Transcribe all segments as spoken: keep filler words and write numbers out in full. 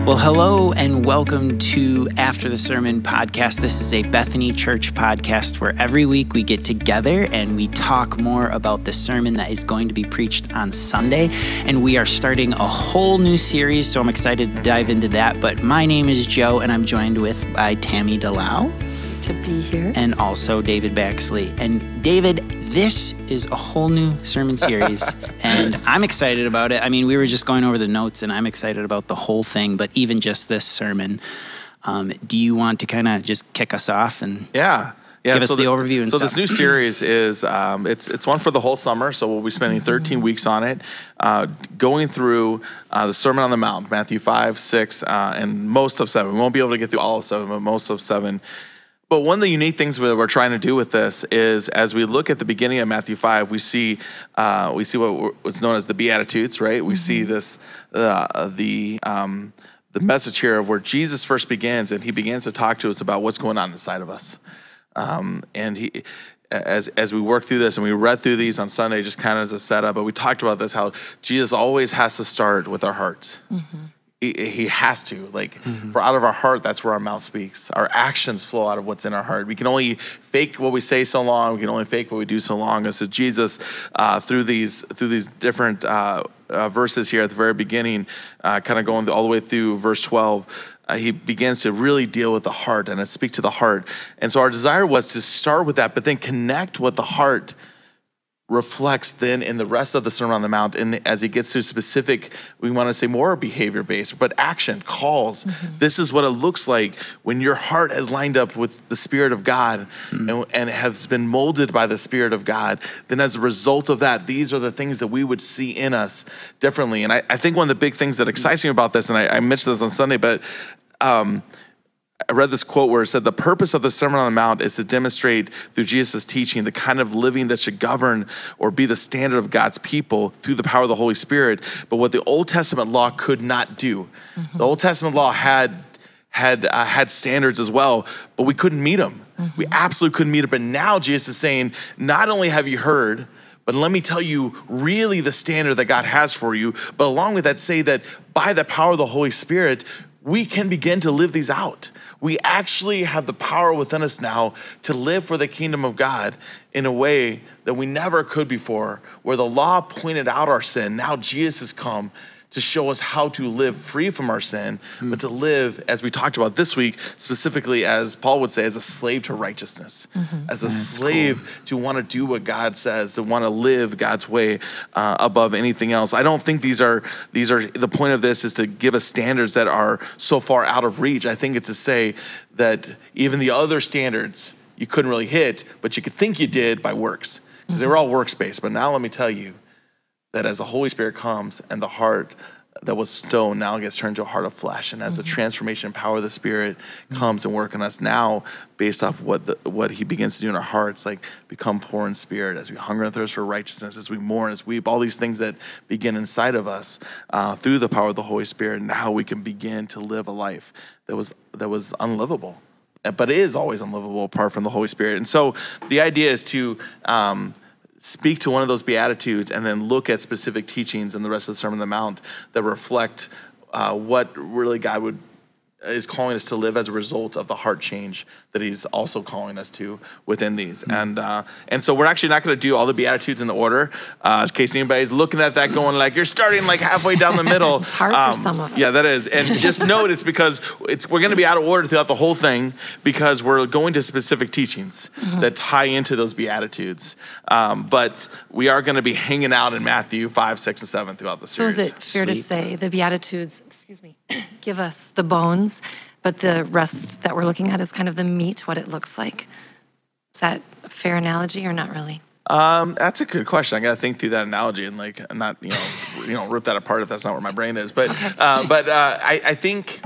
Well, hello and welcome to After the Sermon podcast. This is a Bethany Church podcast where every week we get together and we talk more about the sermon that is going to be preached on Sunday. And we are starting a whole new series, so I'm excited to dive into that. But my name is Joe, and I'm joined with by Tammy Delau. To be here. And also David Baxley. And David, this is a whole new sermon series, and I'm excited about it. I mean, we were just going over the notes, and I'm excited about the whole thing, but even just this sermon. Um, do you want to kind of just kick us off and yeah, yeah. give us so the, the overview and so stuff? So this new series is, um, it's it's one for the whole summer, so we'll be spending thirteen weeks on it, uh, going through uh, the Sermon on the Mount, Matthew five, six, uh, and most of seven. We won't be able to get through all of seven, but most of seven. But one of the unique things that we're trying to do with this is, as we look at the beginning of Matthew five, we see uh, we see what, what's known as the Beatitudes, right? We mm-hmm. see this uh, the um, the message here of where Jesus first begins, and he begins to talk to us about what's going on inside of us. Um, and he, as as we work through this, and we read through these on Sunday, just kind of as a setup, but we talked about this, how Jesus always has to start with our hearts. Mm-hmm. He has to, like, mm-hmm. for out of our heart, that's where our mouth speaks. Our actions flow out of what's in our heart. We can only fake what we say so long. We can only fake what we do so long. And so Jesus, uh, through these through these different uh, uh, verses here at the very beginning, uh, kind of going all the way through verse twelve, uh, he begins to really deal with the heart and to speak to the heart. And so our desire was to start with that, but then connect what the heart reflects then in the rest of the Sermon on the Mount. And as he gets to specific, we want to say more behavior-based, but action, calls. Mm-hmm. This is what it looks like when your heart has lined up with the Spirit of God mm-hmm. and, and has been molded by the Spirit of God. Then as a result of that, these are the things that we would see in us differently. And I, I think one of the big things that excites me about this, and I, I mentioned this on Sunday, but um, I read this quote where it said, the purpose of the Sermon on the Mount is to demonstrate through Jesus' teaching the kind of living that should govern or be the standard of God's people through the power of the Holy Spirit, but what the Old Testament law could not do. Mm-hmm. The Old Testament law had had uh, had standards as well, but we couldn't meet them. Mm-hmm. We absolutely couldn't meet them. But now Jesus is saying, not only have you heard, but let me tell you really the standard that God has for you, but along with that, say that by the power of the Holy Spirit, we can begin to live these out. We actually have the power within us now to live for the kingdom of God in a way that we never could before, where the law pointed out our sin. Now Jesus has come to show us how to live free from our sin, mm. but to live, as we talked about this week, specifically as Paul would say, as a slave to righteousness, mm-hmm. as a That's slave cool. to want to do what God says, to want to live God's way uh, above anything else. I don't think these are, these are, the point of this is to give us standards that are so far out of reach. I think it's to say that even the other standards you couldn't really hit, but you could think you did by works, because mm-hmm. they were all works-based. But now let me tell you, that as the Holy Spirit comes and the heart that was stone now gets turned to a heart of flesh. And as mm-hmm. the transformation and power of the Spirit mm-hmm. comes and work in us now, based off what the, what he begins to do in our hearts, like become poor in spirit, as we hunger and thirst for righteousness, as we mourn, as we weep, all these things that begin inside of us uh, through the power of the Holy Spirit, now we can begin to live a life that was that was unlivable, but it is always unlivable apart from the Holy Spirit. And so the idea is to um, speak to one of those Beatitudes and then look at specific teachings in the rest of the Sermon on the Mount that reflect uh, what really God would is calling us to live as a result of the heart change that he's also calling us to within these. Mm-hmm. And uh, and so we're actually not going to do all the Beatitudes in the order, uh, in case anybody's looking at that going like, you're starting like halfway down the middle. It's hard um, for some of us. Yeah, that is. And just note it's because it's we're going to be out of order throughout the whole thing because we're going to specific teachings mm-hmm. that tie into those Beatitudes. Um, but we are going to be hanging out in Matthew five, six, and seven throughout the series. So is it fair Sweet. to say the Beatitudes, excuse me, give us the bones, but the rest that we're looking at is kind of the meat, what it looks like? Is that a fair analogy or not really? Um, that's a good question. I got to think through that analogy and like not, you know, you know, rip that apart if that's not where my brain is. But, okay. uh, but uh, I, I think,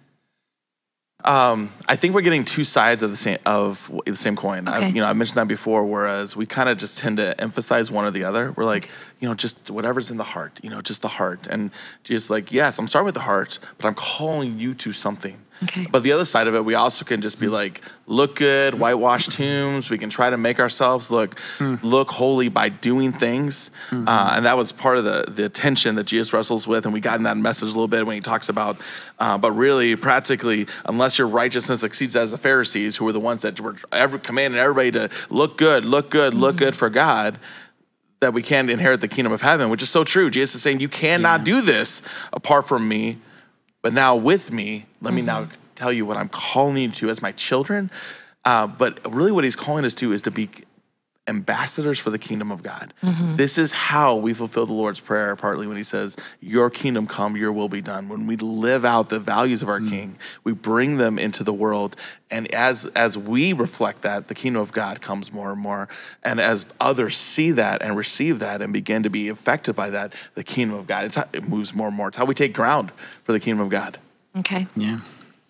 um, I think we're getting two sides of the same of the same coin. Okay. I've, you know, I mentioned that before. Whereas we kind of just tend to emphasize one or the other. We're like, you know, just whatever's in the heart. You know, just the heart. And just like, yes, I'm starting with the heart, but I'm calling you to something. Okay. But the other side of it, we also can just be like, look good, whitewashed tombs. We can try to make ourselves look mm. look holy by doing things. Mm-hmm. Uh, and that was part of the, the tension that Jesus wrestles with. And we got in that message a little bit when he talks about, uh, but really, practically, unless your righteousness exceeds as the Pharisees, who were the ones that were every, commanding everybody to look good, look good, mm-hmm. look good for God, that we can't inherit the kingdom of heaven, which is so true. Jesus is saying, you cannot yeah. do this apart from me. But now with me, let mm-hmm. me now tell you what I'm calling you to as my children. Uh, but really what he's calling us to is to be ambassadors for the kingdom of God. Mm-hmm. This is how we fulfill the Lord's Prayer, partly when he says, your kingdom come, your will be done. When we live out the values of our mm-hmm. King, we bring them into the world. And as as we reflect that, the kingdom of God comes more and more. And as others see that and receive that and begin to be affected by that, the kingdom of God, it's how, it moves more and more. It's how we take ground for the kingdom of God. Okay. Yeah.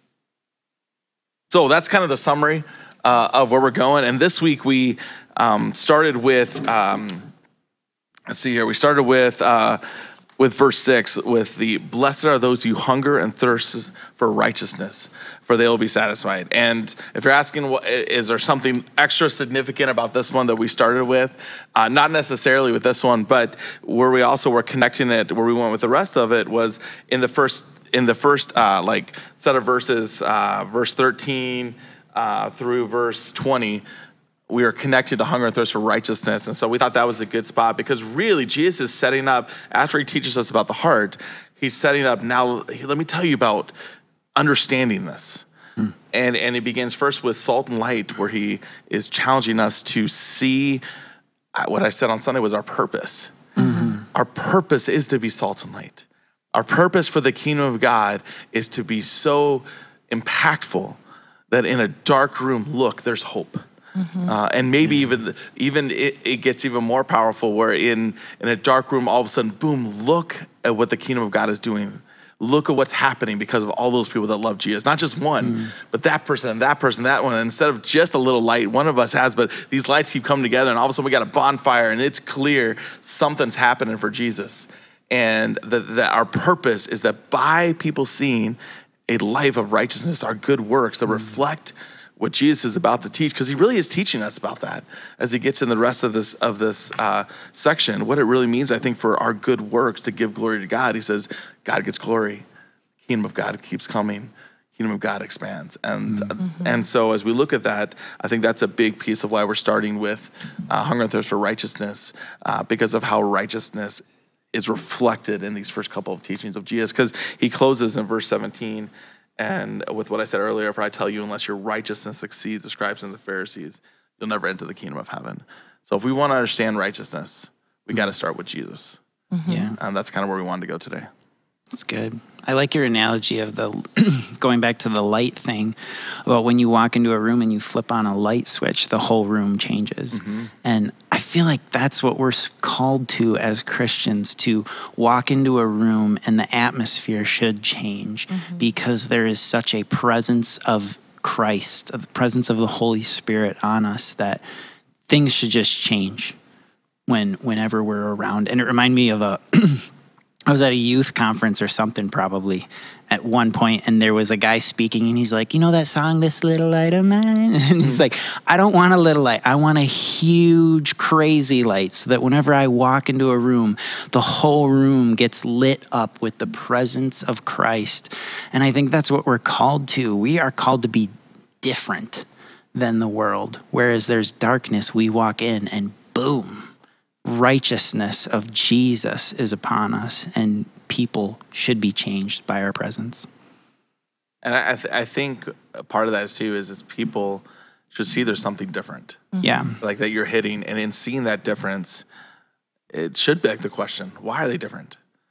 So that's kind of the summary uh, of where we're going. And this week we um, started with, um, let's see here, we started with uh, with verse six, with the blessed are those who hunger and thirst for righteousness, for they will be satisfied. And if you're asking, what, is there something extra significant about this one that we started with? Uh, not necessarily with this one, but where we also were connecting it, where we went with the rest of it was in the first in the first uh, like set of verses, uh, verse thirteen uh, through verse twenty, we are connected to hunger and thirst for righteousness. And so we thought that was a good spot because really Jesus is setting up, after he teaches us about the heart, he's setting up now, let me tell you about understanding this. Hmm. And, and he begins first with salt and light, where he is challenging us to see what I said on Sunday was our purpose. Mm-hmm. Our purpose is to be salt and light. Our purpose for the kingdom of God is to be so impactful that in a dark room, look, there's hope. Mm-hmm. Uh, and maybe even even it, it gets even more powerful where in, in a dark room, all of a sudden, boom, look at what the kingdom of God is doing. Look at what's happening because of all those people that love Jesus. Not just one, mm. but that person, that person, that one. And instead of just a little light, one of us has, but these lights keep coming together and all of a sudden we got a bonfire and it's clear something's happening for Jesus. And that, that our purpose is that by people seeing a life of righteousness, our good works that reflect what Jesus is about to teach, because he really is teaching us about that as he gets in the rest of this of this uh, section, what it really means, I think, for our good works to give glory to God. He says, God gets glory. Kingdom of God keeps coming. Kingdom of God expands. And mm-hmm. and so as we look at that, I think that's a big piece of why we're starting with uh, hunger and thirst for righteousness, uh, because of how righteousness is reflected in these first couple of teachings of Jesus. Because he closes in verse seventeen, and with what I said earlier, for I tell you, unless your righteousness exceeds the scribes and the Pharisees, you'll never enter the kingdom of heaven. So if we want to understand righteousness, we got to start with Jesus. Mm-hmm. Yeah. And that's kind of where we wanted to go today. That's good. I like your analogy of the going back to the light thing. Well, when you walk into a room and you flip on a light switch, the whole room changes. Mm-hmm. And I feel like that's what we're called to as Christians, to walk into a room and the atmosphere should change mm-hmm. because there is such a presence of Christ, the presence of the Holy Spirit on us, that things should just change when whenever we're around. And it reminded me of a I was at a youth conference or something probably at one point, and there was a guy speaking, and he's like, you know that song, This Little Light of Mine? And he's like, I don't want a little light. I want a huge, crazy light so that whenever I walk into a room, the whole room gets lit up with the presence of Christ. And I think that's what we're called to. We are called to be different than the world. Whereas there's darkness, we walk in and boom, righteousness of Jesus is upon us, and people should be changed by our presence. And I, th- I think part of that is too is, is people should see there's something different. Mm-hmm. Yeah. Like that you're hitting, and in seeing that difference, it should beg the question, why are they different?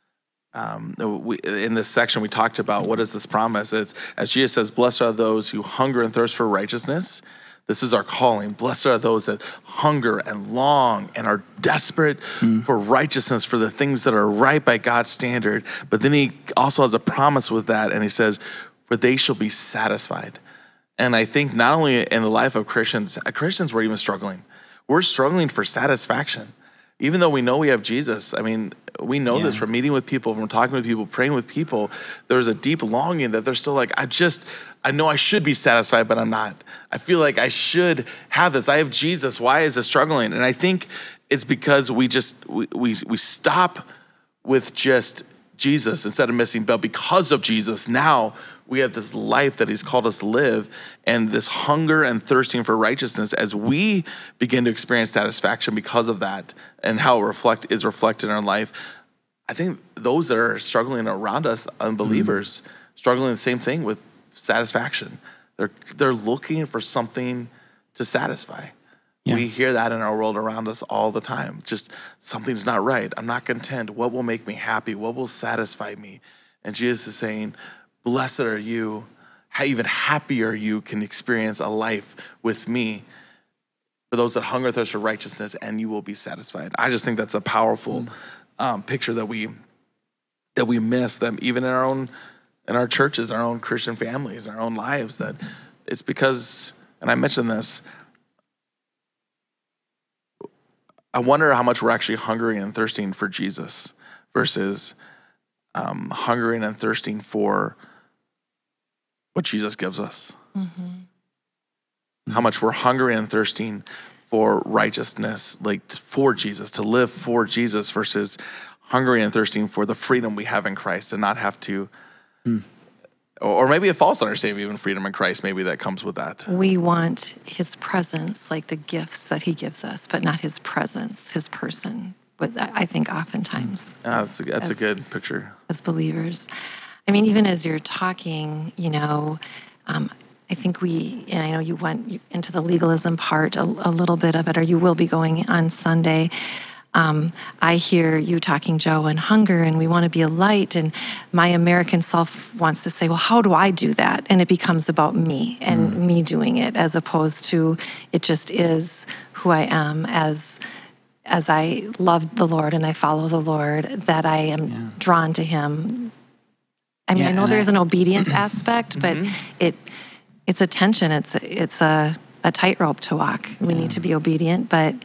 Um, we, in this section, we talked about what is this promise? It's, as Jesus says, blessed are those who hunger and thirst for righteousness. This is our calling. Blessed are those that hunger and long and are desperate mm. for righteousness, for the things that are right by God's standard. But then he also has a promise with that, and he says, for they shall be satisfied. And I think not only in the life of Christians, Christians were even struggling. We're struggling for satisfaction. Even though we know we have Jesus, I mean, we know Yeah. this from meeting with people, from talking with people, praying with people. There's a deep longing that they're still like, I just, I know I should be satisfied, but I'm not. I feel like I should have this. I have Jesus. Why is it struggling? And I think it's because we just, we we, we stop with just Jesus instead of missing, but because of Jesus, now we have this life that he's called us to live, and this hunger and thirsting for righteousness as we begin to experience satisfaction because of that and how it reflect is reflected in our life. I think those that are struggling around us, unbelievers, mm. struggling the same thing with satisfaction. They're they're looking for something to satisfy. Yeah. We hear that in our world around us all the time. Just something's not right. I'm not content. What will make me happy? What will satisfy me? And Jesus is saying, blessed are you, even happier you can experience a life with me for those that hunger thirst for righteousness, and you will be satisfied. I just think that's a powerful mm. um, picture that we that we miss them even in our own in our churches, our own Christian families, our own lives. That it's because, and I mentioned this, I wonder how much we're actually hungering and thirsting for Jesus versus um, hungering and thirsting for what Jesus gives us. Mm-hmm. How much we're hungry and thirsting for righteousness, like for Jesus, to live for Jesus versus hungry and thirsting for the freedom we have in Christ and not have to, mm. or maybe a false understanding of even freedom in Christ, maybe that comes with that. We want his presence, like the gifts that he gives us, but not his presence, his person. But I think oftentimes. Yeah, that's, a, that's as, a good picture. As believers. I mean, even as you're talking, you know, um, I think we, and I know you went into the legalism part, a, a little bit of it, or you will be going on Sunday. Um, I hear you talking, Joe, and hunger, and we want to be a light, and my American self wants to say, well, how do I do that? And it becomes about me and mm. me doing it, as opposed to it just is who I am as as I love the Lord and I follow the Lord, that I am yeah. drawn to him. I mean, yeah, I know there's I, an obedience aspect, but mm-hmm. it it's a tension. It's it's a, a tightrope to walk. We yeah. need to be obedient, but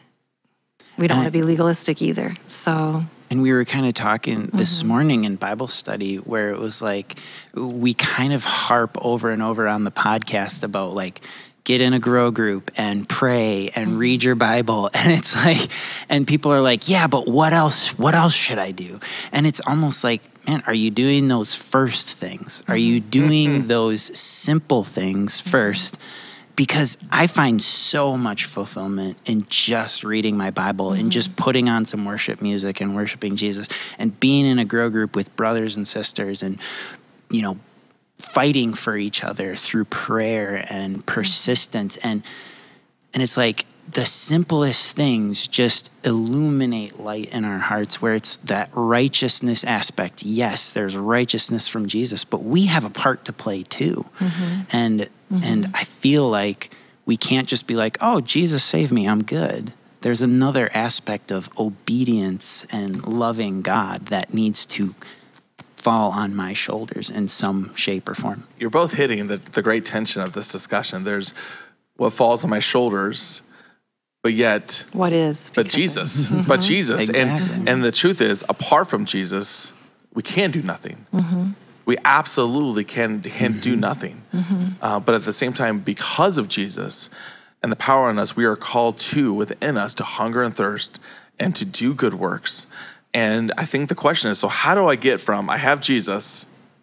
we don't and want to be legalistic either. So, and we were kind of talking this mm-hmm. morning in Bible study where it was like we kind of harp over and over on the podcast about like get in a grow group and pray and mm-hmm. read your Bible, and it's like, and people are like, yeah, but what else? What else should I do? And it's almost like, man, are you doing those first things? Are you doing those simple things first? Because I find so much fulfillment in just reading my Bible mm-hmm. and just putting on some worship music and worshiping Jesus and being in a grow group with brothers and sisters and, you know, fighting for each other through prayer and persistence. And and it's like the simplest things just illuminate light in our hearts, where it's that righteousness aspect. Yes, there's righteousness from Jesus, but we have a part to play too. Mm-hmm. And mm-hmm. and I feel like we can't just be like, oh, Jesus saved me, I'm good. There's another aspect of obedience and loving God that needs to fall on my shoulders in some shape or form. You're both hitting the, the great tension of this discussion. There's what falls on my shoulders, but yet, what is? But Jesus, mm-hmm. but Jesus. Exactly. And, and the truth is, apart from Jesus, we can do nothing. Mm-hmm. We absolutely can, can mm-hmm. do nothing. Mm-hmm. Uh, but at the same time, because of Jesus and the power in us, we are called to, within us, to hunger and thirst and to do good works. And I think the question is, so how do I get from I have Jesus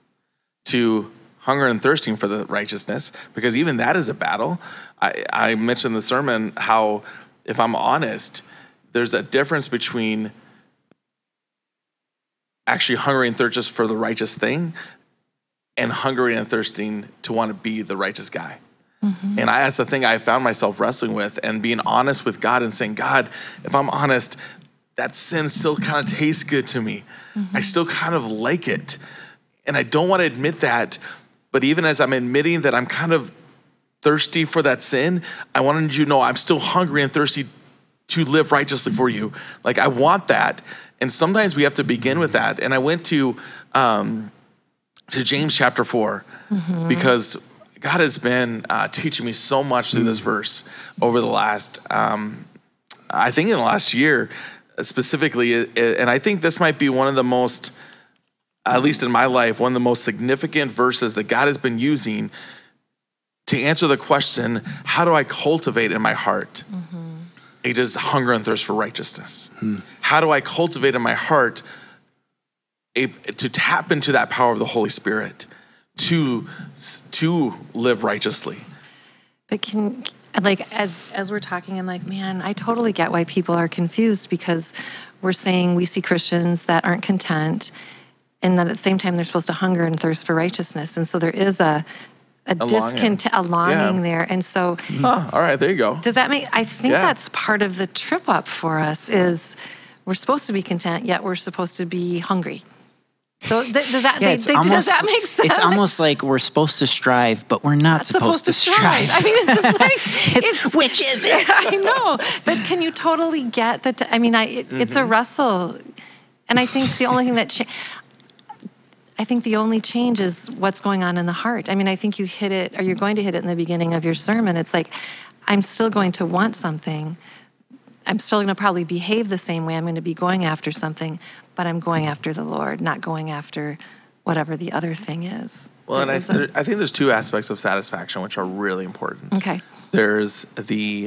to hunger and thirsting for the righteousness? Because even that is a battle. I, I mentioned in the sermon how, if I'm honest, there's a difference between actually hungering and thirsting for the righteous thing and hungering and thirsting to want to be the righteous guy. Mm-hmm. And I, that's the thing I found myself wrestling with, and being honest with God and saying, God, if I'm honest, that sin still kind of tastes good to me. Mm-hmm. I still kind of like it. And I don't want to admit that, but even as I'm admitting that I'm kind of thirsty for that sin, I wanted you to know I'm still hungry and thirsty to live righteously for you. Like, I want that. And sometimes we have to begin with that. And I went to um, to James chapter four mm-hmm. because God has been uh, teaching me so much through this verse over the last um I think in the last year specifically, and I think this might be one of the most, at least in my life, one of the most significant verses that God has been using to answer the question, how do I cultivate in my heart mm-hmm. a just hunger and thirst for righteousness? Hmm. How do I cultivate in my heart a, to tap into that power of the Holy Spirit to, to live righteously? But can, like, as as we're talking, I'm like, man, I totally get why people are confused, because we're saying we see Christians that aren't content, and then at the same time, they're supposed to hunger and thirst for righteousness. And so there is a a, a discontent, a longing yeah. there. And so, huh, all right, there you go. Does that make, I think yeah. that's part of the trip up for us is we're supposed to be content, yet we're supposed to be hungry. So th- does that yeah, they, it's they, almost, does that make sense? It's almost like we're supposed to strive, but we're not, not supposed, supposed to, to strive. strive. I mean, it's just like it's, it's, which is it? I know, but can you totally get that? T- I mean, I it, mm-hmm. it's a wrestle, and I think the only thing that cha- I think the only change is what's going on in the heart. I mean, I think you hit it, or you're going to hit it in the beginning of your sermon. It's like I'm still going to want something. I'm still going to probably behave the same way. I'm going to be going after something, but I'm going after the Lord, not going after whatever the other thing is. Well, and I, th- I think there's two aspects of satisfaction which are really important. Okay. There's the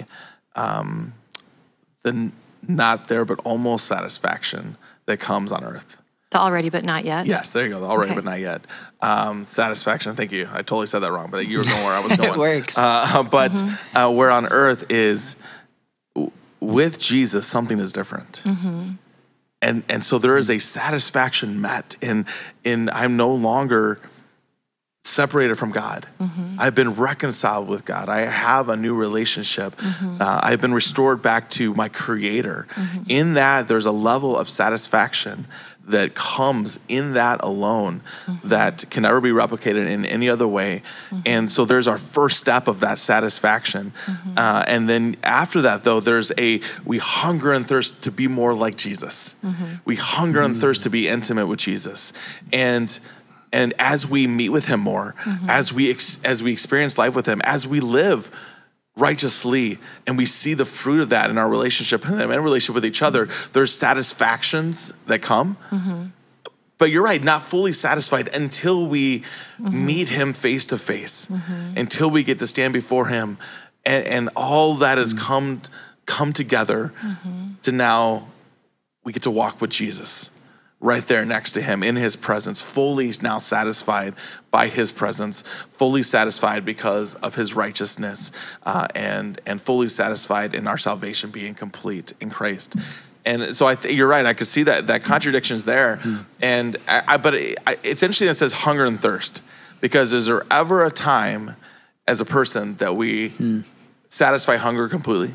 um, the n- not there but almost satisfaction that comes on earth. The already but not yet? Yes, there you go. The already okay. but not yet. Um, satisfaction, thank you. I totally said that wrong, but you were going where I was going. It works. Uh, but mm-hmm. uh, where on earth is, w- with Jesus, something is different. Mm-hmm. And and so there is a satisfaction met in, in I'm no longer separated from God. Mm-hmm. I've been reconciled with God. I have a new relationship. Mm-hmm. Uh, I've been restored back to my Creator. Mm-hmm. In that, there's a level of satisfaction that comes in that alone mm-hmm. that can never be replicated in any other way. Mm-hmm. And so there's our first step of that satisfaction. Mm-hmm. Uh, and then after that, though, there's a, we hunger and thirst to be more like Jesus. Mm-hmm. We hunger mm-hmm. and thirst to be intimate with Jesus. And and as we meet with him more, mm-hmm. as we ex, as we experience life with him, as we live righteously, and we see the fruit of that in our relationship and in relationship with each other, there's satisfactions that come. Mm-hmm. But you're right, not fully satisfied until we mm-hmm. meet him face to face, mm-hmm. until we get to stand before him, and, and all that has mm-hmm. come come together mm-hmm. to now we get to walk with Jesus right there next to him in his presence, fully now satisfied by his presence, fully satisfied because of his righteousness, uh, and and fully satisfied in our salvation being complete in Christ. And so I th- you're right. I could see that that contradiction's there. Mm. And I, I, but it, I, it's interesting that it says hunger and thirst, because is there ever a time as a person that we mm. satisfy hunger completely?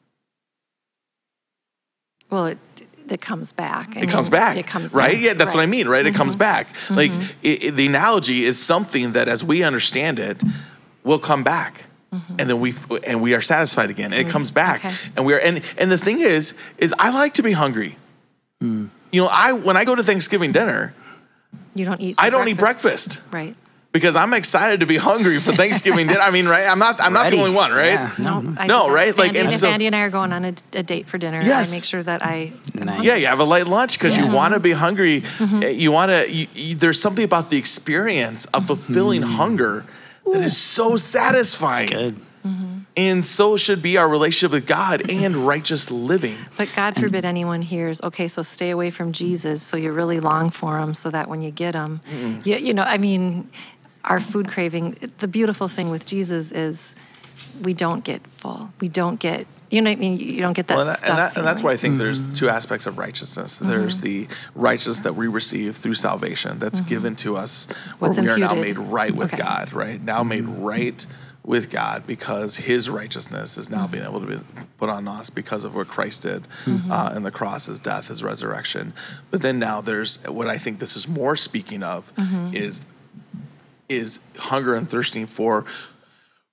Well, it It comes back. I it mean, comes back. It comes right? back. Yeah, that's right. what I mean, right? Mm-hmm. It comes back. Mm-hmm. Like it, it, the analogy is something that, as we understand it, will come back, mm-hmm. and then we and we are satisfied again, and it comes back, okay. and we are. And and the thing is, is I like to be hungry. Mm. You know, I when I go to Thanksgiving dinner, you don't eat. I don't breakfast. eat breakfast. Right. Because I'm excited to be hungry for Thanksgiving dinner. I mean, right? I'm not. I'm Ready. not the only one, right? Yeah. No, I no, do that. right? If Like, Andy, and if so, Andy and I are going on a, a date for dinner, yes. I make sure that I. Nice. Yeah, you have a light lunch because yeah. you want to be hungry. Mm-hmm. You want to. You, you, there's something about the experience of fulfilling mm-hmm. hunger that is so satisfying. That's good. Mm-hmm. And so should be our relationship with God and righteous living. But God forbid anyone hears, okay, so stay away from Jesus, so you really long for him, so that when you get him, mm-hmm. you, you know, I mean, our food craving, the beautiful thing with Jesus is we don't get full. We don't get, you know what I mean? You don't get that well, and, stuff. and, that, and that's why I think mm-hmm. there's two aspects of righteousness. Mm-hmm. There's the righteousness that we receive through salvation that's mm-hmm. given to us, What's where we imputed. are now made right with Okay. God, right? Now made right with God because his righteousness is now being able to be put on us because of what Christ did mm-hmm. uh, in the cross, his death, his resurrection. But then now there's what I think this is more speaking of mm-hmm. is is hunger and thirsting for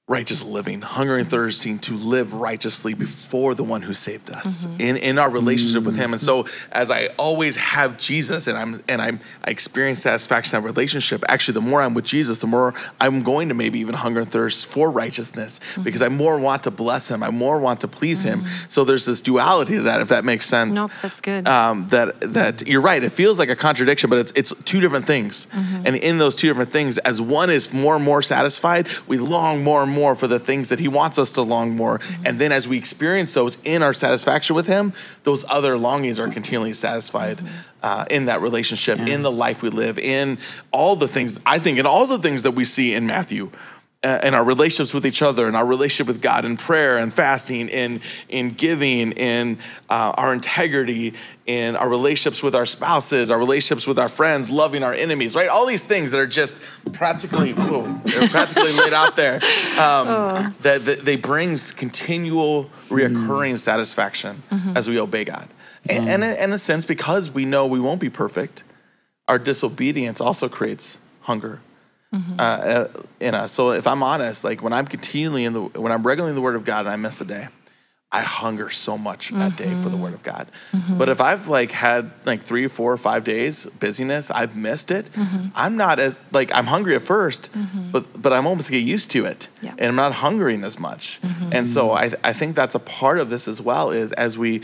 righteous living, hungering and thirsting to live righteously before the one who saved us mm-hmm. in, in our relationship mm-hmm. with him. And so as I always have Jesus and I'm and I'm I experience satisfaction in that relationship, actually the more I'm with Jesus, the more I'm going to maybe even hunger and thirst for righteousness mm-hmm. because I more want to bless him. I more want to please mm-hmm. him. So there's this duality to that, if that makes sense. Nope, that's good. Um, that that you're right. It feels like a contradiction, but it's it's two different things. Mm-hmm. And in those two different things, as one is more and more satisfied, we long more and more more for the things that he wants us to long more. Mm-hmm. And then as we experience those in our satisfaction with him, those other longings are continually satisfied mm-hmm. uh, in that relationship, yeah. in the life we live, in all the things, I think, in all the things that we see in Matthew. Uh, in our relationships with each other, in our relationship with God, in prayer and fasting, in in giving, in uh, our integrity, in our relationships with our spouses, our relationships with our friends, loving our enemies, right? All these things that are just practically, whoa, they're practically laid out there. Um, oh. that, that they brings continual, reoccurring mm. satisfaction mm-hmm. as we obey God, and, mm. and in, in a sense, because we know we won't be perfect, our disobedience also creates hunger. Mm-hmm. Uh, in us. So if I'm honest, like when I'm continually in the, when I'm regularly in the Word of God and I miss a day, I hunger so much mm-hmm. that day for the Word of God. Mm-hmm. But if I've like had like three, four, or five days busyness, I've missed it. Mm-hmm. I'm not as like I'm hungry at first, mm-hmm. but but I'm almost get used to it, yeah. and I'm not hungering as much. Mm-hmm. And so I I think that's a part of this as well. Is as we,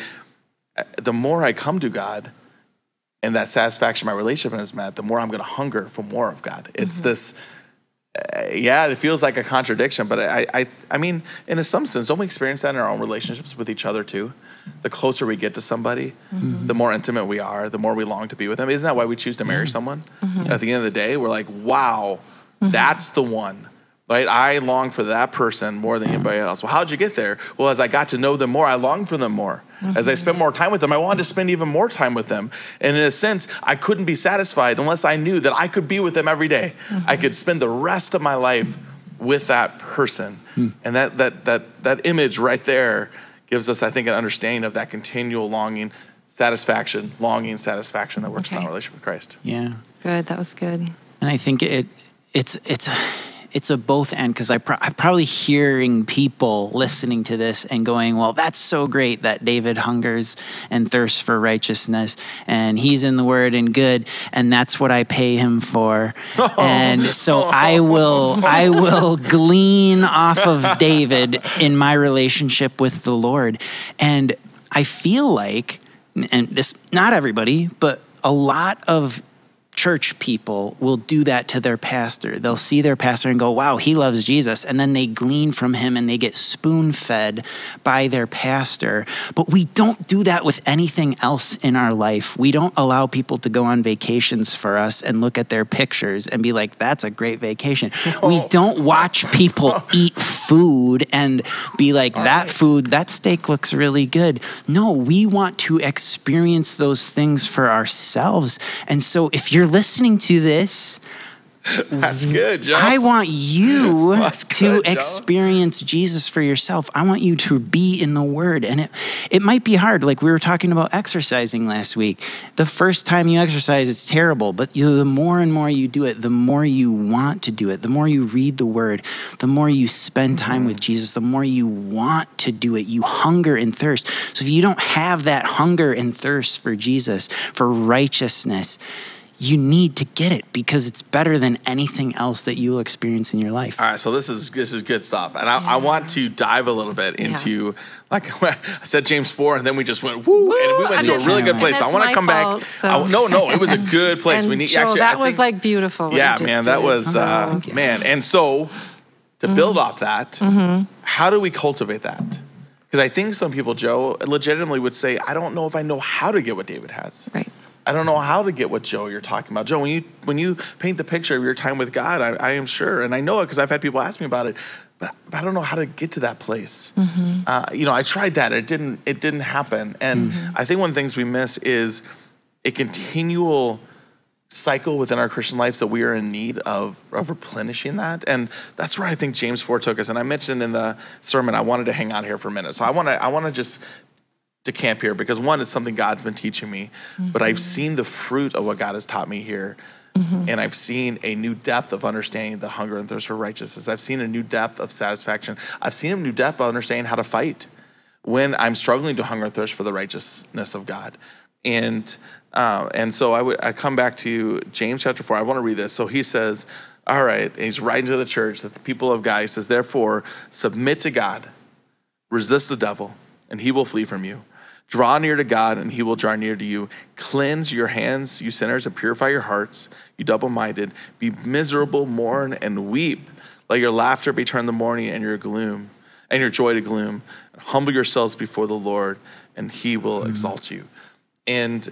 the more I come to God, and that satisfaction, my relationship is met, the more I'm going to hunger for more of God. It's mm-hmm. this, uh, yeah, it feels like a contradiction, but I, I, I mean, in some sense, don't we experience that in our own relationships with each other too? The closer we get to somebody, mm-hmm. the more intimate we are, the more we long to be with them. Isn't that why we choose to marry mm-hmm. someone? Mm-hmm. At the end of the day, we're like, wow, mm-hmm. that's the one. Right? I long for that person more than anybody else. Well, how'd you get there? Well, as I got to know them more, I longed for them more. Mm-hmm. As I spent more time with them, I wanted to spend even more time with them. And in a sense, I couldn't be satisfied unless I knew that I could be with them every day. Mm-hmm. I could spend the rest of my life with that person. Mm-hmm. And that that that that image right there gives us, I think, an understanding of that continual longing, satisfaction, longing, satisfaction that works okay. in our relationship with Christ. Yeah. Good. That was good. And I think it it's it's It's a both end, because I pro- I'm probably hearing people listening to this and going, well, that's so great that David hungers and thirsts for righteousness and he's in the word and good, and that's what I pay him for. Oh. And so I will I will glean off of David in my relationship with the Lord. And I feel like, and this, not everybody, but a lot of church people will do that to their pastor. They'll see their pastor and go, wow, he loves Jesus. And then they glean from him and they get spoon-fed by their pastor. But we don't do that with anything else in our life. We don't allow people to go on vacations for us and look at their pictures and be like, that's a great vacation. Oh. We don't watch people eat food and be like, All that right. food, that steak looks really good. No, we want to experience those things for ourselves. And so if you're listening to this, that's good, Joe. I want you That's to good, experience Joe. Jesus for yourself. I want you to be in the Word. And it it might be hard. Like we were talking about exercising last week. The first time you exercise, it's terrible. But you, the more and more you do it, the more you want to do it. The more you read the Word, the more you spend time with Jesus, the more you want to do it. You hunger and thirst. So if you don't have that hunger and thirst for Jesus, for righteousness, you need to get it, because it's better than anything else that you'll experience in your life. All right, so this is this is good stuff. And I, yeah. I want to dive a little bit into, yeah. like I said, James four, and then we just went, woo, woo and we went and to a really good place. I want to come fault, back. So. I, no, no, it was a good place. we need Joe, actually. That I was think, like beautiful. Yeah, man, that was, uh, oh, man. And so to mm-hmm. build off that, mm-hmm. how do we cultivate that? Because I think some people, Joe, legitimately would say, I don't know if I know how to get what David has. Right. I don't know how to get what, Joe, you're talking about. Joe, when you when you paint the picture of your time with God, I, I am sure, and I know it because I've had people ask me about it, but, but I don't know how to get to that place. Mm-hmm. Uh, you know, I tried that. It didn't It didn't happen. And mm-hmm. I think one of the things we miss is a continual cycle within our Christian lives that we are in need of, of replenishing that. And that's where I think James four took us. And I mentioned in the sermon, I wanted to hang out here for a minute. So I want to I want to just... to camp here, because one, it's something God's been teaching me, mm-hmm. but I've seen the fruit of what God has taught me here Mm-hmm. And I've seen a new depth of understanding the hunger and thirst for righteousness. I've seen a new depth of satisfaction. I've seen a new depth of understanding how to fight when I'm struggling to hunger and thirst for the righteousness of God. And uh, and so I would I come back to James chapter four. I want to read this. So he says, all right, and he's writing to the church, that the people of God, he says, therefore, submit to God, resist the devil, and he will flee from you. Draw near to God, and he will draw near to you. Cleanse your hands, you sinners, and purify your hearts, you double-minded. Be miserable, mourn, and weep. Let your laughter be turned to mourning, and your gloom, and your joy to gloom. Humble yourselves before the Lord, and he will mm-hmm. exalt you. And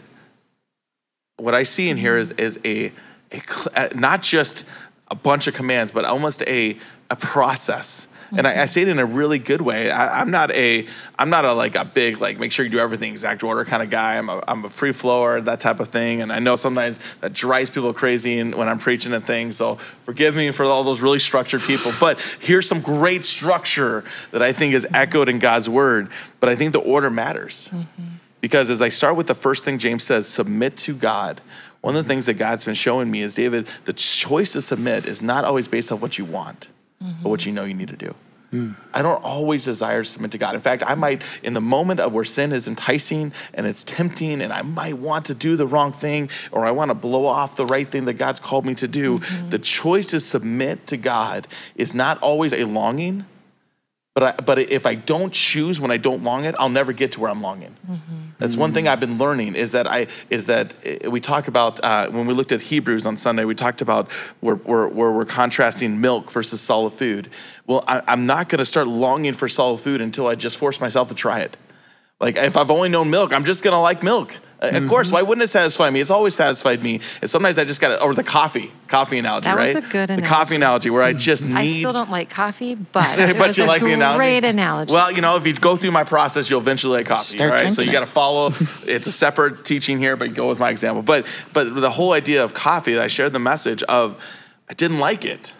what I see in here is, is a, a not just a bunch of commands, but almost a, a process. And I, I say it in a really good way. I, I'm not a, I'm not a like a big like make sure you do everything exact order kind of guy. I'm a, I'm a free flower, that type of thing. And I know sometimes that drives people crazy and when I'm preaching and things. So forgive me for all those really structured people. But here's some great structure that I think is echoed in God's word. But I think the order matters mm-hmm. because as I start with the first thing James says, submit to God. One of the things that God's been showing me is, David, the choice to submit is not always based on what you want. Mm-hmm. But what you know you need to do. Mm. I don't always desire to submit to God. In fact, I might, in the moment of where sin is enticing and it's tempting and I might want to do the wrong thing or I want to blow off the right thing that God's called me to do, mm-hmm. the choice to submit to God is not always a longing, but I, but if I don't choose when I don't long it, I'll never get to where I'm longing. Mm-hmm. That's one thing I've been learning is that I is that we talk about uh, when we looked at Hebrews on Sunday, we talked about where, where, where we're contrasting milk versus solid food. Well, I, I'm not going to start longing for solid food until I just force myself to try it. Like if I've only known milk, I'm just going to like milk. Mm-hmm. Of course, why wouldn't it satisfy me? It's always satisfied me. And sometimes I just got to, or the coffee, coffee analogy, that right? That was a good analogy. The coffee analogy where I just need. I still don't like coffee, but it but was you a like great the analogy? analogy. Well, you know, if you go through my process, you'll eventually like coffee, Start right? So you it. got to follow. It's a separate teaching here, but go with my example. But but the whole idea of coffee, I shared the message of I didn't like it,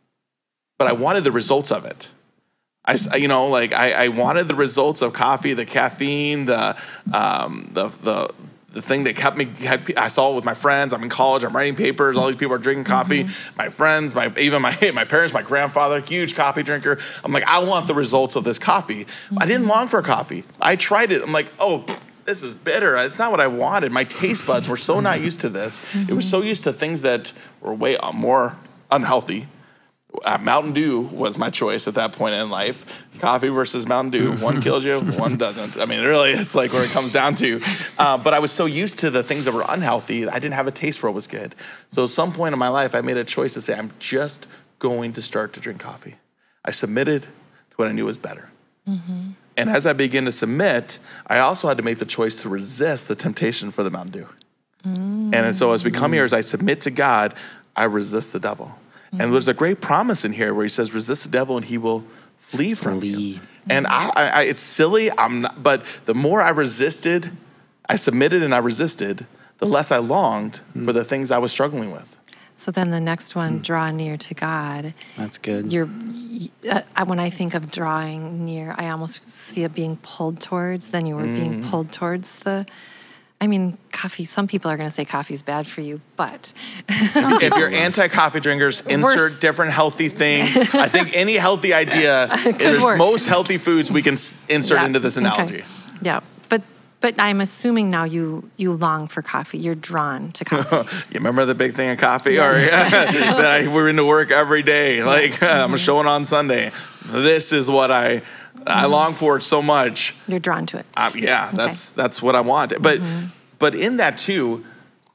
but I wanted the results of it. I, you know, like I, I wanted the results of coffee, the caffeine, the, um, the, the, the thing that kept me, I saw it with my friends. I'm in college, I'm writing papers. All these people are drinking coffee. Mm-hmm. My friends, my, even my, my parents, my grandfather, huge coffee drinker. I'm like, I want the results of this coffee. Mm-hmm. I didn't long for coffee. I tried it. I'm like, oh, this is bitter. It's not what I wanted. My taste buds were so not used to this. Mm-hmm. It was so used to things that were way more unhealthy. Uh, Mountain Dew was my choice at that point in life. Coffee versus Mountain Dew. One kills you, one doesn't. I mean, really, it's like where it comes down to. Uh, but I was so used to the things that were unhealthy, I didn't have a taste for what was good. So at some point in my life, I made a choice to say, I'm just going to start to drink coffee. I submitted to what I knew was better. Mm-hmm. And as I began to submit, I also had to make the choice to resist the temptation for the Mountain Dew. Mm-hmm. And so as we come here, as I submit to God, I resist the devil. And there's a great promise in here where he says, resist the devil and he will flee from flee. you. And I, I, it's silly, I'm not, but the more I resisted, I submitted and I resisted, the less I longed mm. for the things I was struggling with. So then the next one, mm. draw near to God. That's good. You're, uh, when I think of drawing near, I almost see it being pulled towards, then you were mm. being pulled towards the... I mean, coffee, some people are going to say coffee is bad for you, but... If you're anti-coffee drinkers, insert We're... different healthy thing. I think any healthy idea, there's work. most healthy foods we can insert yeah. into this analogy. Okay. Yeah, but but I'm assuming now you you long for coffee. You're drawn to coffee. You remember the big thing of coffee? Yes. Or, yeah, that I, we're into work every day. Like, mm-hmm. I'm showing on Sunday. This is what I... I long for it so much. You're drawn to it. Uh, yeah, okay. that's that's what I want. But mm-hmm. but in that too,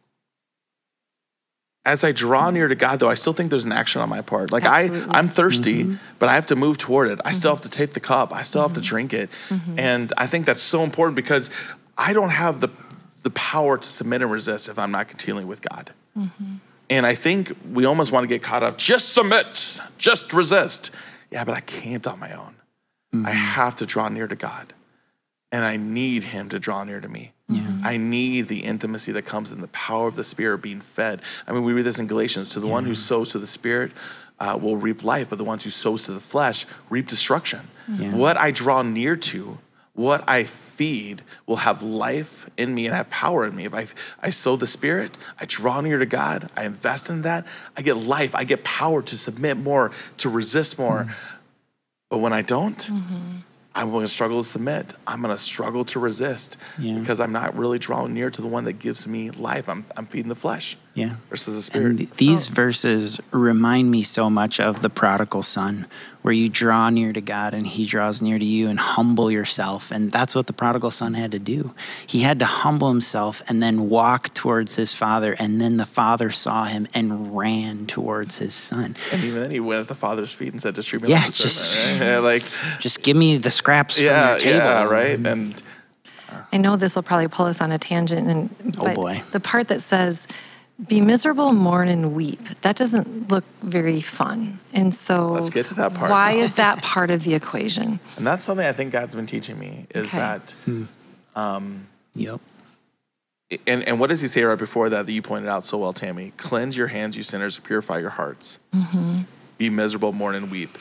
as I draw near to God, though, I still think there's an action on my part. Like Absolutely. I, I'm thirsty, mm-hmm. but I have to move toward it. I mm-hmm. still have to take the cup. I still mm-hmm. have to drink it. Mm-hmm. And I think that's so important because I don't have the the power to submit and resist if I'm not continuing with God. Mm-hmm. And I think we almost want to get caught up. Just submit. Just resist. Yeah, but I can't on my own. Mm-hmm. I have to draw near to God, and I need him to draw near to me. Yeah. I need the intimacy that comes in the power of the Spirit being fed. I mean, we read this in Galatians, to the yeah. one who sows to the Spirit uh, will reap life, but the ones who sows to the flesh reap destruction. Yeah. What I draw near to what I feed will have life in me and have power in me. If I, I sow the Spirit, I draw near to God, I invest in that, I get life, I get power to submit more, to resist more. Mm-hmm. But when I don't, mm-hmm. I'm going to struggle to submit. I'm going to struggle to resist yeah. because I'm not really drawing near to the one that gives me life. I'm I'm feeding the flesh yeah. versus the Spirit. And th- these so. verses remind me so much of the prodigal son, where you draw near to God and he draws near to you, and humble yourself. And that's what the prodigal son had to do. He had to humble himself and then walk towards his father. And then the father saw him and ran towards his son. And even then he went at the father's feet and said, just treat me yeah, like a just, servant. Right? Yeah, like, just give me the scraps yeah, from your table. Yeah, right. And I know this will probably pull us on a tangent. And oh boy. The part that says, be miserable, mourn, and weep. That doesn't look very fun. And so let's get to that part. Why is that part of the equation? And that's something I think God's been teaching me is okay. that, hmm. um, yep. And, and what does he say right before that that you pointed out so well, Tammy? Cleanse your hands, you sinners, purify your hearts. Mm-hmm. Be miserable, mourn, and weep.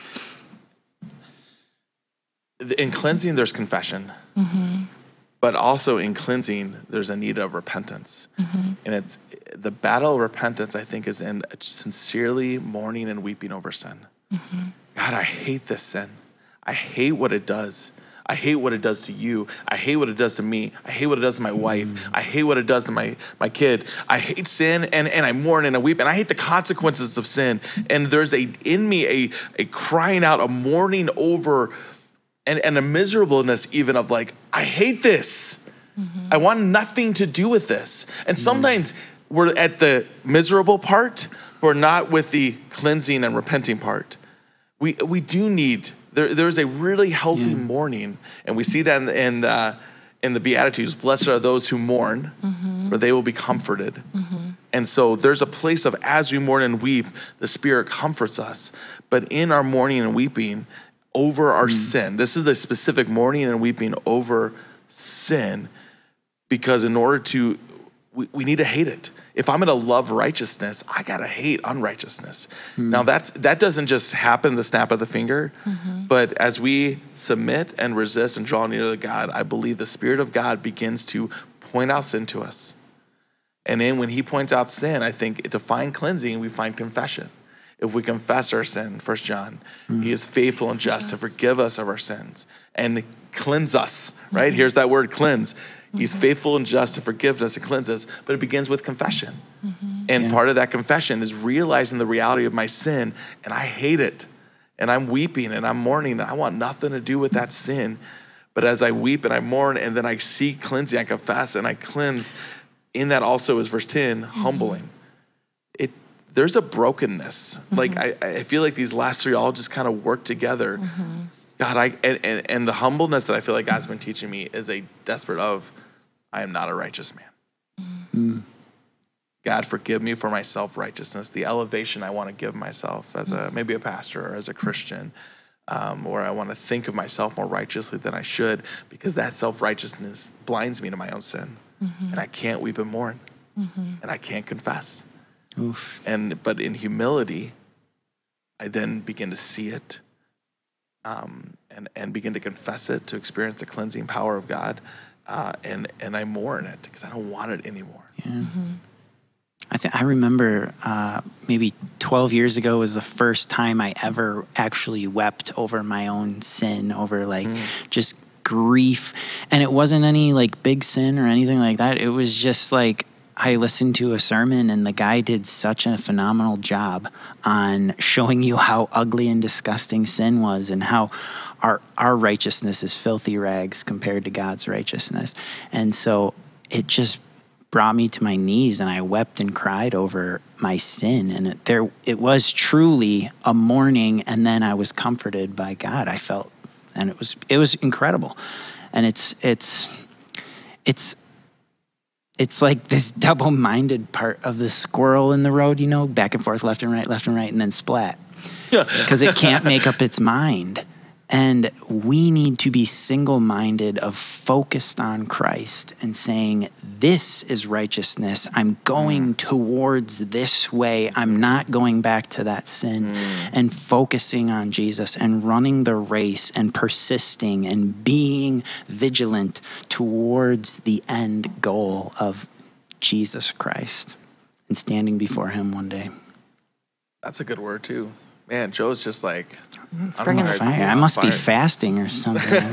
In cleansing, there's confession. Mm-hmm. But also in cleansing, there's a need of repentance. Mm-hmm. And it's the battle of repentance, I think, is in sincerely mourning and weeping over sin. Mm-hmm. God, I hate this sin. I hate what it does. I hate what it does to you. I hate what it does to me. I hate what it does to my wife. Mm-hmm. I hate what it does to my, my kid. I hate sin, and, and I mourn and I weep, and I hate the consequences of sin. And there's a in me a, a crying out, a mourning over And, and a miserableness even of like, I hate this. Mm-hmm. I want nothing to do with this. And sometimes mm-hmm. we're at the miserable part, we're not with the cleansing and repenting part. We we do need, there, there's a really healthy yeah. mourning. And we see that in, in, uh, in the Beatitudes, blessed are those who mourn, mm-hmm. for they will be comforted. Mm-hmm. And so there's a place of as we mourn and weep, the Spirit comforts us. But in our mourning and weeping, over our mm. sin. This is a specific mourning and weeping over sin, because in order to, we, we need to hate it. If I'm going to love righteousness, I got to hate unrighteousness. Mm. Now that's, that doesn't just happen the snap of the finger, mm-hmm. but as we submit and resist and draw near to God, I believe the Spirit of God begins to point out sin to us. And then when he points out sin, I think to find cleansing, we find confession. If we confess our sin, First John, mm-hmm. he is faithful and just, just to forgive us of our sins and cleanse us, right? Mm-hmm. Here's that word, cleanse. He's mm-hmm. faithful and just to forgive us and cleanse us, but it begins with confession. Mm-hmm. And yeah. part of that confession is realizing the reality of my sin, and I hate it. And I'm weeping and I'm mourning, and I want nothing to do with that sin. But as I weep and I mourn, and then I seek cleansing, I confess and I cleanse, in that also is verse ten, mm-hmm. humbling. There's a brokenness. Mm-hmm. Like I, I feel like these last three all just kind of work together. Mm-hmm. God, I and, and, and the humbleness that I feel like God's been teaching me is a desperate of, I am not a righteous man. Mm-hmm. God, forgive me for my self-righteousness, the elevation I want to give myself as a maybe a pastor or as a Christian, um, or I want to think of myself more righteously than I should, because that self-righteousness blinds me to my own sin, mm-hmm. and I can't weep and mourn, mm-hmm. and I can't confess. Oof. And but in humility, I then begin to see it, um, and and begin to confess it, to experience the cleansing power of God, uh, and and I mourn it because I don't want it anymore. Yeah. Mm-hmm. I th- I remember uh, maybe twelve years ago was the first time I ever actually wept over my own sin, over like mm. just grief, and it wasn't any like big sin or anything like that. It was just like, I listened to a sermon, and the guy did such a phenomenal job on showing you how ugly and disgusting sin was, and how our our righteousness is filthy rags compared to God's righteousness. And so it just brought me to my knees, and I wept and cried over my sin. And it, there, it was truly a mourning, and then I was comforted by God. I felt, and it was it was incredible. And it's it's it's. It's like this double-minded part of the squirrel in the road, you know, back and forth, left and right, left and right, and then splat. Because it can't make up its mind. And we need to be single-minded of focused on Christ and saying, this is righteousness. I'm going towards this way. I'm not going back to that sin. Mm. And focusing on Jesus and running the race and persisting and being vigilant towards the end goal of Jesus Christ and standing before him one day. That's a good word too. Man, Joe's just like, it's I, bringing fire. I must fire. be fasting or something. you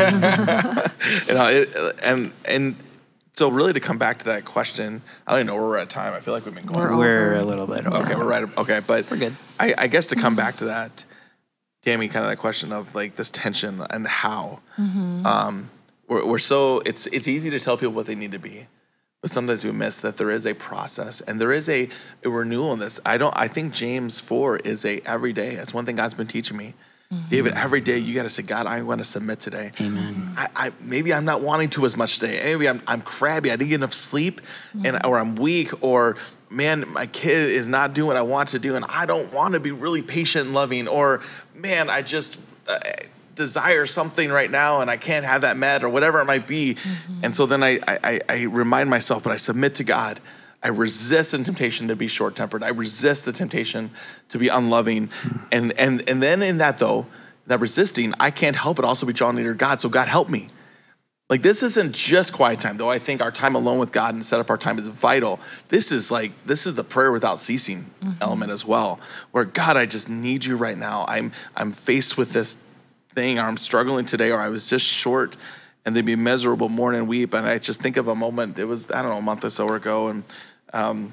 know, it, and and so really to come back to that question, I don't even know where we're at time. I feel like we've been going. We're, we're a little bit over. Okay, we're right. Okay, but we're good. I, I guess to come back to that, Tammy, kind of that question of like this tension and how. Mm-hmm. Um, we're, we're so it's it's easy to tell people what they need to be. But sometimes we miss that there is a process and there is a, a renewal in this. I don't. I think James four is a every day. That's one thing God's been teaching me. Mm-hmm. David, every day you got to say, God, I want to submit today. Amen. I, I maybe I'm not wanting to as much today. Maybe I'm I'm crabby. I didn't get enough sleep, mm-hmm. and or I'm weak, or man, my kid is not doing what I want to do, and I don't want to be really patient and loving, or man, I just. Uh, desire something right now and I can't have that met or whatever it might be. Mm-hmm. And so then I, I, I remind myself, but I submit to God. I resist the temptation to be short-tempered. I resist the temptation to be unloving. Mm-hmm. And, and, and then in that though, that resisting, I can't help but also be drawn near to God. So God help me. Like this isn't just quiet time, though I think our time alone with God and set up our time is vital. This is like, this is the prayer without ceasing mm-hmm. element as well, where God, I just need you right now. I'm, I'm faced with this thing, or I'm struggling today, or I was just short, and they'd be miserable, mourn and weep. And I just think of a moment, it was, I don't know, a month or so ago, and um,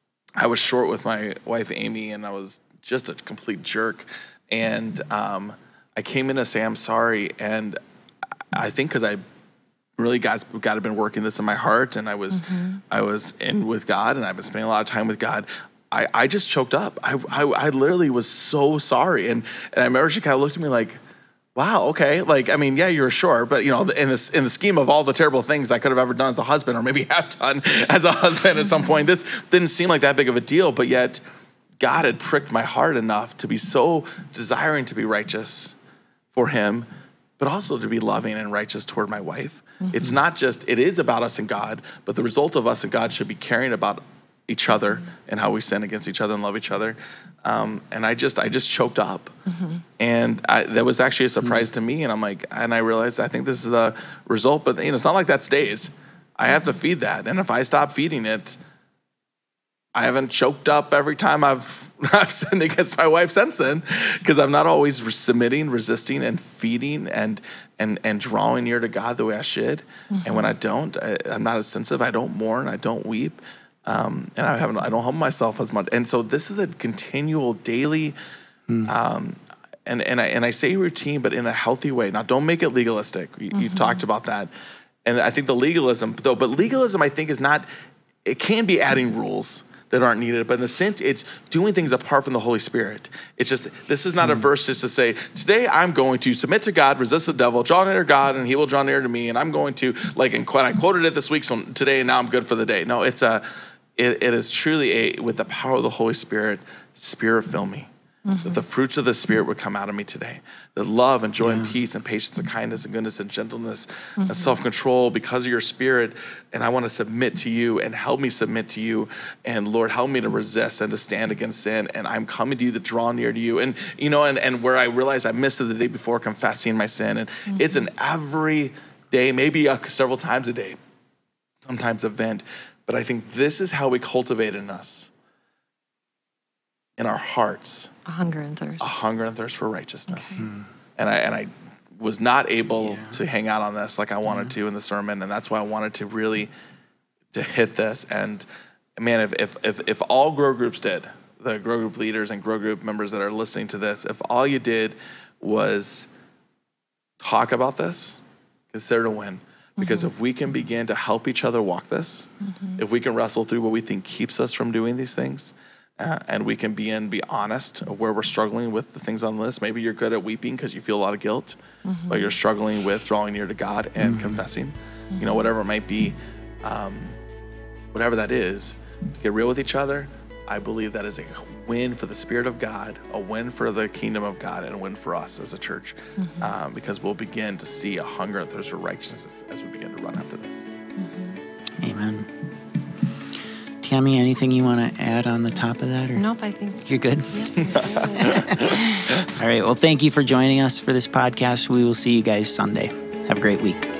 I was short with my wife, Amy, and I was just a complete jerk. And um, I came in to say, I'm sorry. And I think because I really got, God had been working this in my heart, and I was, mm-hmm. I was in with God, and I've been spending a lot of time with God. I, I just choked up. I, I, I literally was so sorry. And, and I remember she kind of looked at me like, wow, okay. Like, I mean, yeah, you're sure, but you know, in this, in the scheme of all the terrible things I could have ever done as a husband, or maybe have done as a husband at some point, this didn't seem like that big of a deal, but yet God had pricked my heart enough to be so desiring to be righteous for him, but also to be loving and righteous toward my wife. Mm-hmm. It's not just, it is about us and God, but the result of us and God should be caring about each other mm-hmm. and how we sin against each other and love each other. Um, and I just, I just choked up, mm-hmm. and I, that was actually a surprise mm-hmm. to me. And I'm like, and I realized, I think this is a result, but you know, it's not like that stays. I have to feed that. And if I stop feeding it, I haven't choked up every time I've, I've sinned against my wife since then, because I'm not always submitting, resisting, and feeding and, and, and drawing near to God the way I should. Mm-hmm. And when I don't, I, I'm not as sensitive. I don't mourn. I don't weep. Um, and I haven't, I don't humble myself as much. And so this is a continual daily, mm. um, and, and I, and I say routine, but in a healthy way. Now don't make it legalistic. You, mm-hmm. you talked about that. And I think the legalism though, but legalism I think is not, it can be adding rules that aren't needed, but in the sense it's doing things apart from the Holy Spirit. It's just, this is not mm. a verse just to say, today I'm going to submit to God, resist the devil, draw near to God, and he will draw near to me. And I'm going to, like, and I quoted it this week, so today, and now I'm good for the day. No, it's a, It, it is truly a, with the power of the Holy Spirit, Spirit fill me. Mm-hmm. That the fruits of the Spirit would come out of me today. The love and joy yeah. and peace and patience and kindness and goodness and gentleness mm-hmm. and self-control because of your Spirit. And I want to submit to you and help me submit to you. And Lord, help me to resist and to stand against sin. And I'm coming to you to draw near to you. And, you know, and, and where I realized I missed it the day before, confessing my sin. And mm-hmm. it's an every day, maybe uh, several times a day, sometimes event. But I think this is how we cultivate in us, in our hearts, a hunger and thirst, a hunger and thirst for righteousness. Okay. Mm. And I and I was not able yeah. to hang out on this like I wanted yeah. to in the sermon, and that's why I wanted to really to hit this. And man, if if if, if all grow groups did, the grow group leaders and grow group members that are listening to this, if all you did was talk about this, consider to win. Because mm-hmm. if we can begin to help each other walk this, mm-hmm. if we can wrestle through what we think keeps us from doing these things, uh, and we can begin be honest of where we're struggling with the things on the list. Maybe you're good at weeping because you feel a lot of guilt, mm-hmm. but you're struggling with drawing near to God and mm-hmm. confessing, mm-hmm. you know, whatever it might be, um, whatever that is, get real with each other. I believe that is a win for the Spirit of God, a win for the kingdom of God, and a win for us as a church, mm-hmm. um, because we'll begin to see a hunger and thirst for righteousness as we begin to run after this. Mm-hmm. Amen. Tammy, anything you want to add on the top of that? Or? Nope, I think you're good. Yeah, All right. Well, thank you for joining us for this podcast. We will see you guys Sunday. Have a great week.